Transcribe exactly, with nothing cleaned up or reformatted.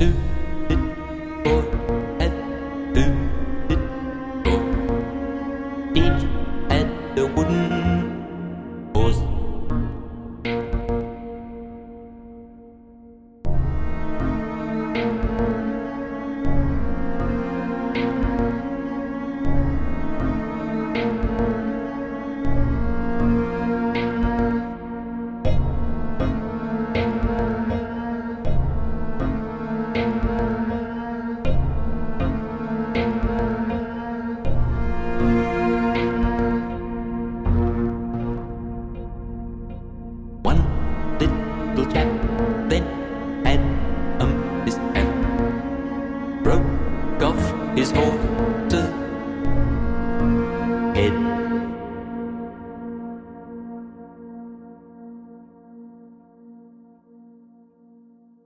two did four had two did four. Each had a wooden horse. One little chap then had um his hand broke off his horse.